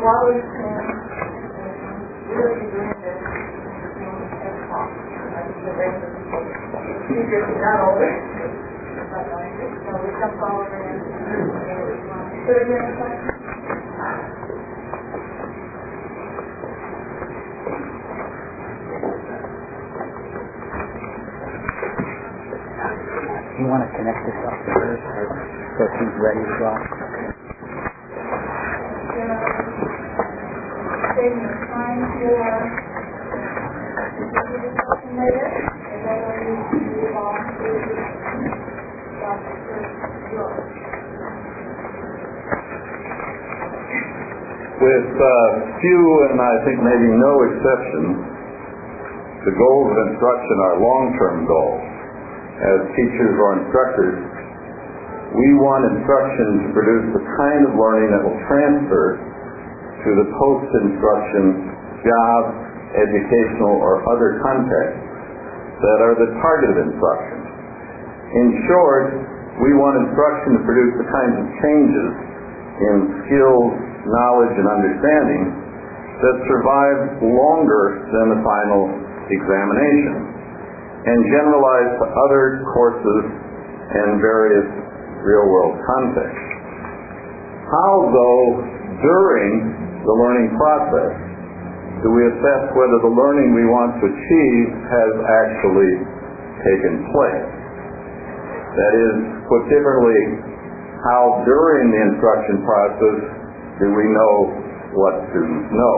while we can really be doing this, as possible. I think the rest of the people, teachers are not always, so we come forward and put it in place. You want to connect this up to her so she's ready to go? Saving the time for the discussion later, and then we move on to Dr. York. With few and I think maybe no exceptions, the goals of instruction are long-term goals. As teachers or instructors, we want instruction to produce the kind of learning that will transfer to the post-instruction job, educational, or other contexts that are the target of instruction. In short, we want instruction to produce the kinds of changes in skills, knowledge, and understanding that survive longer than the final examination and generalize to other courses and various real-world contexts. How, though, during the learning process, do we assess whether the learning we want to achieve has actually taken place? That is, put differently, how during the instruction process do we know what students know?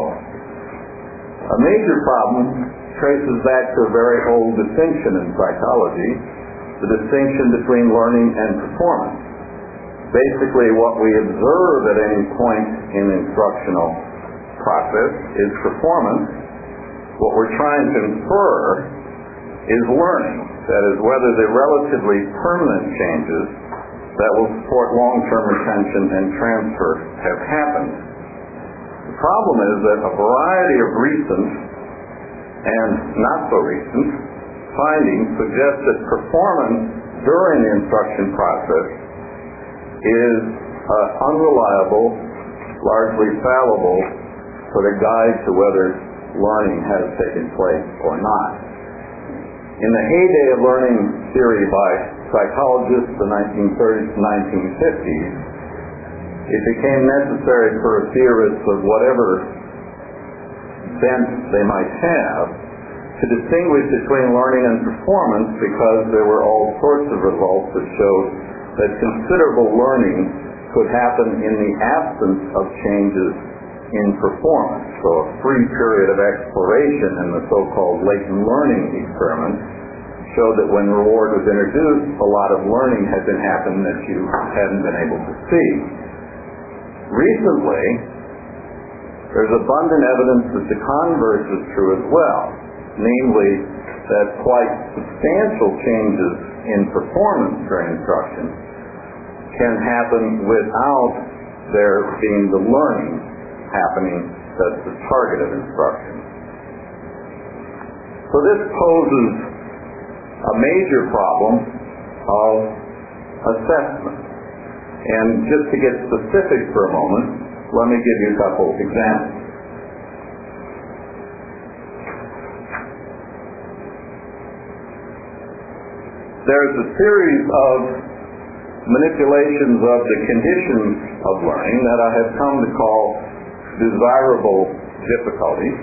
A major problem traces back to a very old distinction in psychology, the distinction between learning and performance. Basically, what we observe at any point in the instructional process is performance. What we're trying to infer is learning. That is, whether the relatively permanent changes that will support long-term retention and transfer have happened. The problem is that a variety of recent and not so recent findings suggest that performance during the instruction process is unreliable, largely fallible, for the guide to whether learning has taken place or not. In the heyday of learning theory by psychologists, the 1930s to 1950s, it became necessary for theorists of whatever bent they might have to distinguish between learning and performance, because there were all sorts of results that showed that considerable learning could happen in the absence of changes in performance. So a free period of exploration in the so-called latent learning experiment showed that when reward was introduced, a lot of learning had been happening that you hadn't been able to see. Recently, there's abundant evidence that the converse is true as well, namely that quite substantial changes in performance during instruction can happen without there being the learning happening that's the target of instruction. So this poses a major problem of assessment. And just to get specific for a moment, let me give you a couple of examples. There's a series of manipulations of the conditions of learning that I have come to call desirable difficulties.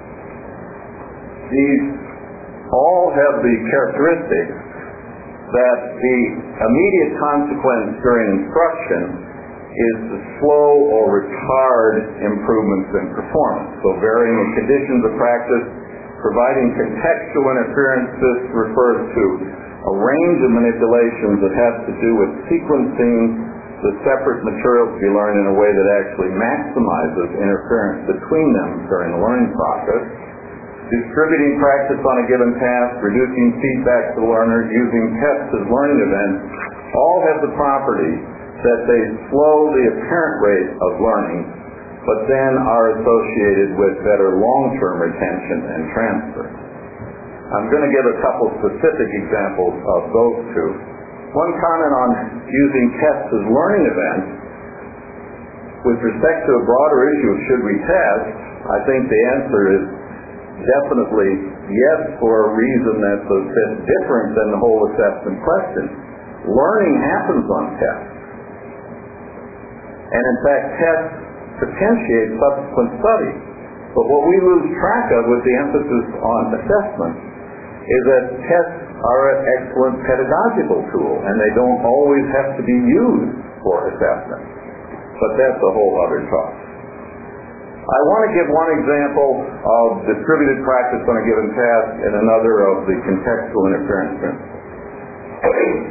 These all have the characteristics that the immediate consequence during instruction is to slow or retard improvements in performance. So varying the conditions of practice, providing contextual interference, this refers to a range of manipulations that have to do with sequencing the separate materials to be learned in a way that actually maximizes interference between them during the learning process. Distributing practice on a given task, reducing feedback to the learner, using tests as learning events, all have the property that they slow the apparent rate of learning, but then are associated with better long-term retention and transfer. I'm going to give a couple specific examples of those two. One comment on using tests as learning events. with respect to a broader issue of should we test, I think the answer is definitely yes, for a reason that's a bit different than the whole assessment question. Learning happens on tests. And in fact, tests potentiate subsequent study. But what we lose track of with the emphasis on assessment is that tests are an excellent pedagogical tool, and they don't always have to be used for assessment. But that's a whole other talk. I want to give one example of distributed practice on a given task and another of the contextual interference principle.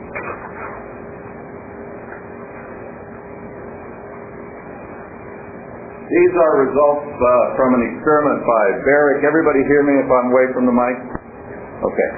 These are results from an experiment by Barrick. Everybody hear me if I'm away from the mic? Okay.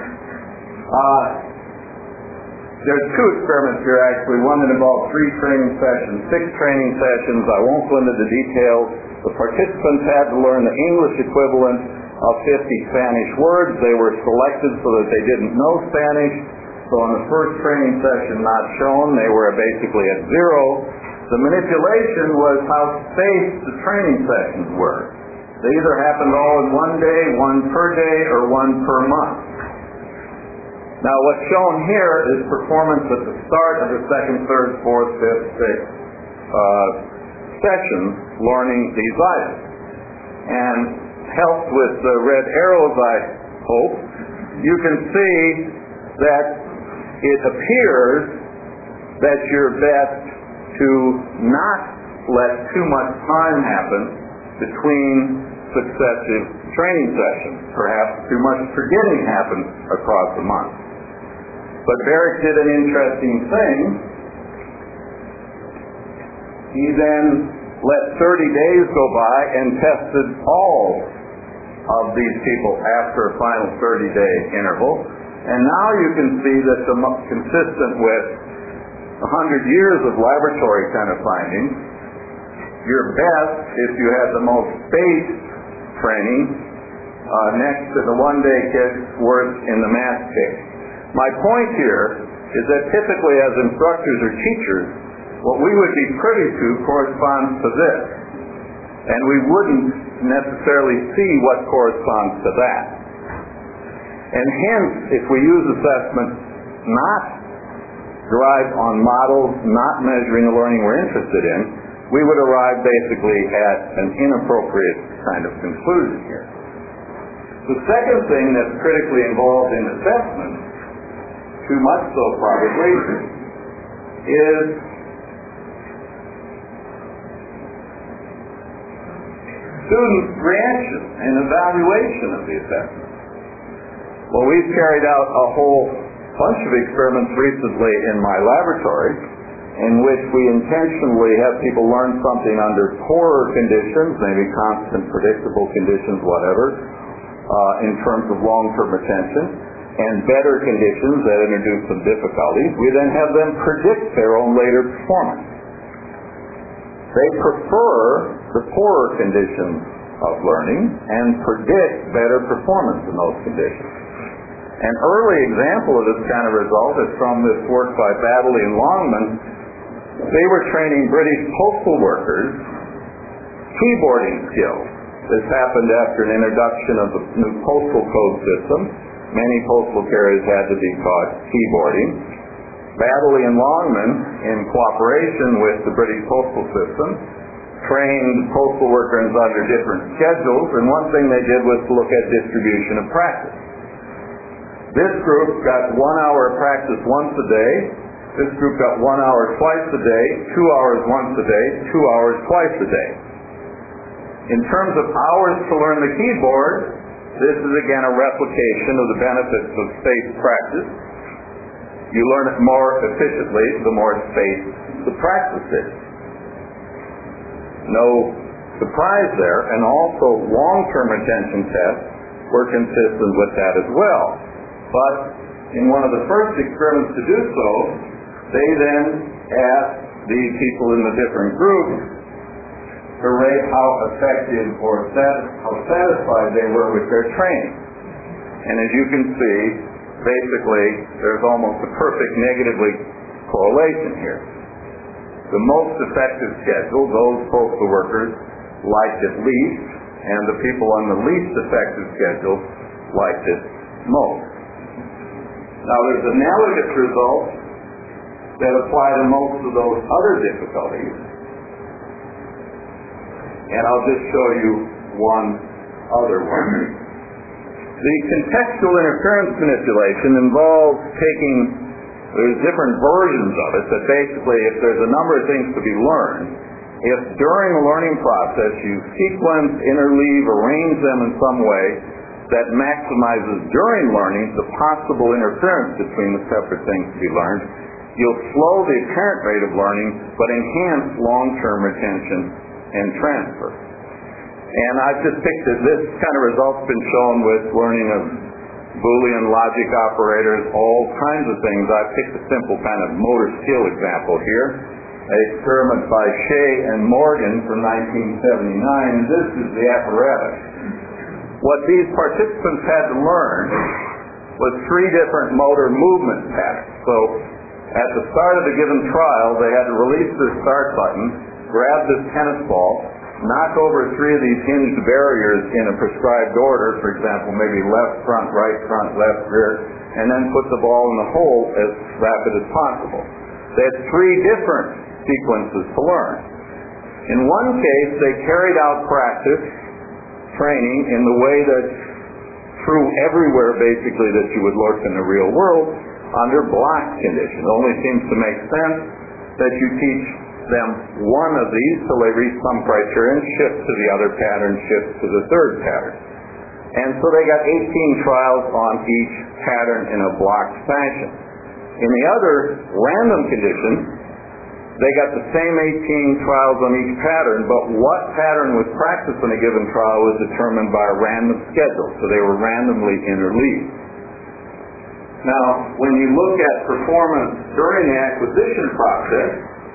There's two experiments here actually. One that involved 3 training sessions, 6 training sessions. I won't go into the details. The participants had to learn the English equivalent of 50 Spanish words. They were selected so that they didn't know Spanish. So on the first training session not shown, they were basically at 0. The manipulation was how spaced the training sessions were. They either happened all in one day, one per day, or one per month. Now what's shown here is performance at the start of the second, third, fourth, fifth, sixth sessions learning these items. And helped with the red arrows, I hope, you can see that it appears that you're best to not let too much time happen between successive training sessions. Perhaps too much forgetting happens across the month. But Barrick did an interesting thing. He then let 30 days go by and tested all of these people after a final 30-day interval. And now you can see that consistent with 100 years of laboratory kind of findings, you're best if you had the most spaced training next to the one-day kicks, worse in the math case. My point here is that typically as instructors or teachers, what we would be privy to corresponds to this. And we wouldn't necessarily see what corresponds to that. And hence, if we use assessment not derived on models, not measuring the learning we're interested in, we would arrive basically at an inappropriate kind of conclusion here. The second thing that's critically involved in assessment, too much so probably, is student reaction and evaluation of the assessment. Well, we've carried out a whole bunch of experiments recently in my laboratory in which we intentionally have people learn something under poorer conditions, maybe constant, predictable conditions, whatever, in terms of long-term retention, and better conditions that introduce some difficulties. We then have them predict their own later performance. They prefer the poorer conditions of learning and predict better performance in those conditions. An early example of this kind of result is from this work by Baddeley and Longman. They were training British postal workers keyboarding skills. This happened after an introduction of the new postal code system. Many postal carriers had to be taught keyboarding. Baddeley and Longman, in cooperation with the British postal system, trained postal workers under different schedules, and one thing they did was to look at distribution of practice. This group got 1 hour of practice once a day. This group got 1 hour twice a day, 2 hours once a day, 2 hours twice a day. In terms of hours to learn the keyboard, this is again a replication of the benefits of spaced practice. You learn it more efficiently the more spaced the practice is. No surprise there, and also long-term retention tests were consistent with that as well. But in one of the first experiments to do so, they then asked the people in the different groups to rate how effective or how satisfied they were with their training. And as you can see, basically, there's almost a perfect negatively correlation here. The most effective schedule, those postal workers liked it least, and the people on the least effective schedule liked it most. Now there's analogous results that apply to most of those other difficulties, and I'll just show you one other one. The contextual interference manipulation involves there's different versions of it, that basically if there's a number of things to be learned, if during the learning process you sequence, interleave, arrange them in some way that maximizes during learning the possible interference between the separate things to be learned, you'll slow the apparent rate of learning but enhance long-term retention and transfer. And I've just picked this kind of result's been shown with learning of Boolean logic operators, all kinds of things. I've picked a simple kind of motor skill example here, an experiment by Shea and Morgan from 1979, and this is the apparatus. What these participants had to learn was 3 different motor movement patterns. So at the start of a given trial, they had to release this start button, grab this tennis ball, knock over 3 of these hinged barriers in a prescribed order, for example, maybe left, front, left, rear, and then put the ball in the hole as rapid as possible. They had 3 different sequences to learn. In one case, they carried out practice training in the way that's true everywhere, basically, that you would look in the real world, under block conditions. It only seems to make sense that you teach them one of these till they reach some criterion, shift to the other pattern, shift to the third pattern. And so they got 18 trials on each pattern in a blocked fashion. In the other random condition, they got the same 18 trials on each pattern, but what pattern was practiced in a given trial was determined by a random schedule, so they were randomly interleaved. Now, when you look at performance during the acquisition process,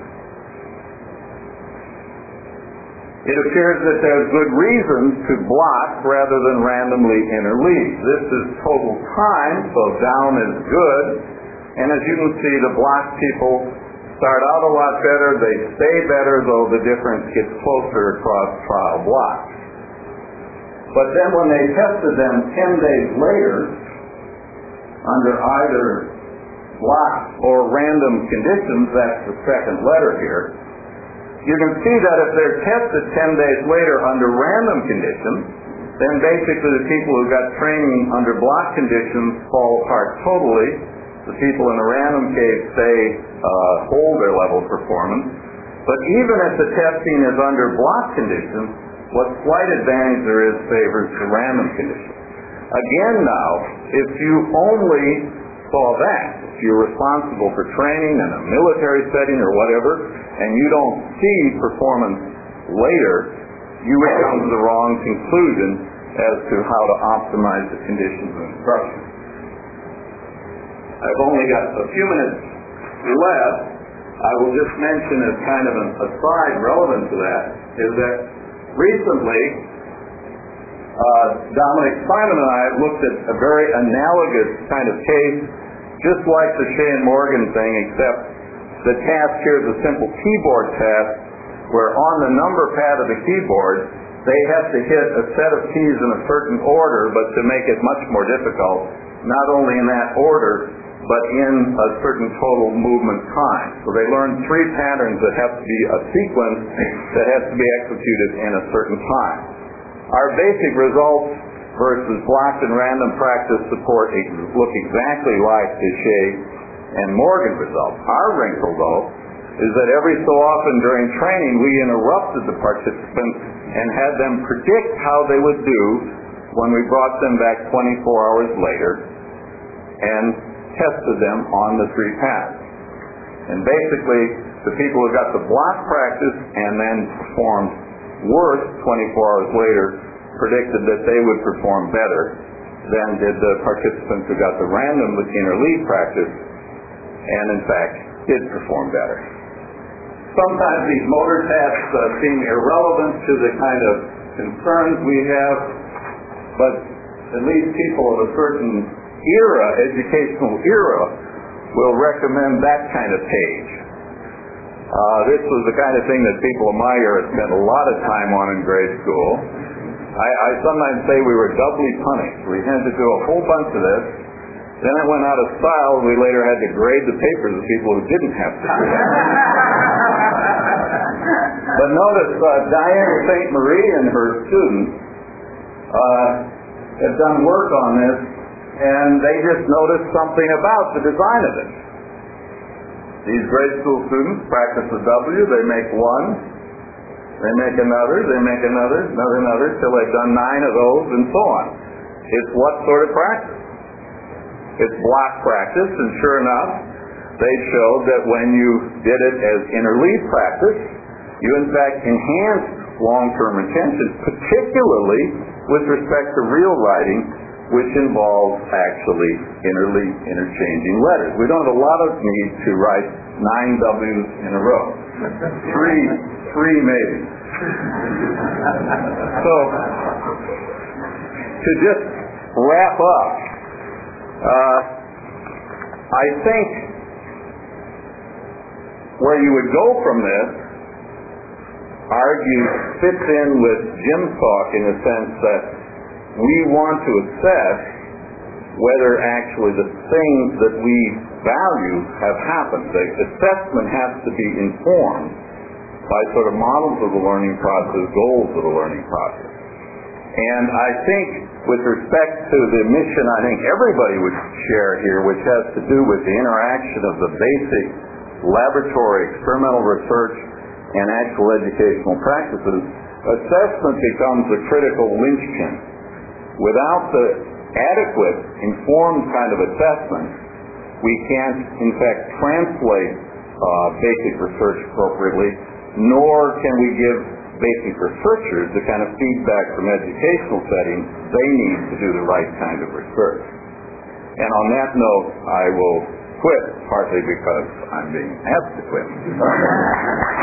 it appears that there's good reasons to block rather than randomly interleave. This is total time, so down is good, and as you can see, the block people start out a lot better, they stay better, though the difference gets closer across trial blocks. But then when they tested them 10 days later, under either block or random conditions, that's the second letter here, you can see that if they're tested 10 days later under random conditions, then basically the people who got training under block conditions fall apart totally. The people in the random case hold their level of performance. But even if the testing is under block conditions, what slight advantage there is favors the random conditions. Again now, if you only saw that, if you're responsible for training in a military setting or whatever, and you don't see performance later, you would come to the wrong conclusion as to how to optimize the conditions of instruction. I've only got a few minutes left. I will just mention as kind of an aside relevant to that, is that recently Dominic Simon and I have looked at a very analogous kind of case, just like the Shea and Morgan thing, except the task here is a simple keyboard task where on the number pad of the keyboard they have to hit a set of keys in a certain order, but to make it much more difficult, not only in that order, but in a certain total movement time. So they learn 3 patterns that have to be a sequence that has to be executed in a certain time. Our basic results versus blocked and random practice support look exactly like the Shea and Morgan results. Our wrinkle, though, is that every so often during training we interrupted the participants and had them predict how they would do when we brought them back 24 hours later and tested them on the 3 paths. And basically, the people who got the block practice and then performed worse 24 hours later predicted that they would perform better than did the participants who got the random interleave practice and in fact did perform better. Sometimes these motor tasks seem irrelevant to the kind of concerns we have, but at least people of a certain era, educational era, will recommend that kind of page. This was the kind of thing that people of my era spent a lot of time on in grade school. I sometimes say we were doubly punished. We had to do a whole bunch of this. Then it went out of style. We later had to grade the papers of people who didn't have to do that. But notice Diana St. Marie and her students have done work on this, and they just noticed something about the design of it. These grade school students practice the W. They make one. They make another. They make another, till they've done 9 of those, and so on. It's what sort of practice? It's block practice, and sure enough, they showed that when you did it as interleave practice, you in fact enhanced long-term retention, particularly with respect to real writing, which involves actually interchanging letters. We don't have a lot of need to write 9 W's in a row. Three maybe. So, to just wrap up, I think where you would go from this fits in with Jim's talk in the sense that we want to assess whether actually the things that we value have happened. The assessment has to be informed by sort of models of the learning process, goals of the learning process. And I think with respect to the mission I think everybody would share here, which has to do with the interaction of the basic laboratory experimental research and actual educational practices, assessment becomes a critical linchpin. Without the adequate, informed kind of assessment, we can't, in fact, translate basic research appropriately, nor can we give basic researchers the kind of feedback from educational settings they need to do the right kind of research. And on that note, I will quit, partly because I'm being asked to quit.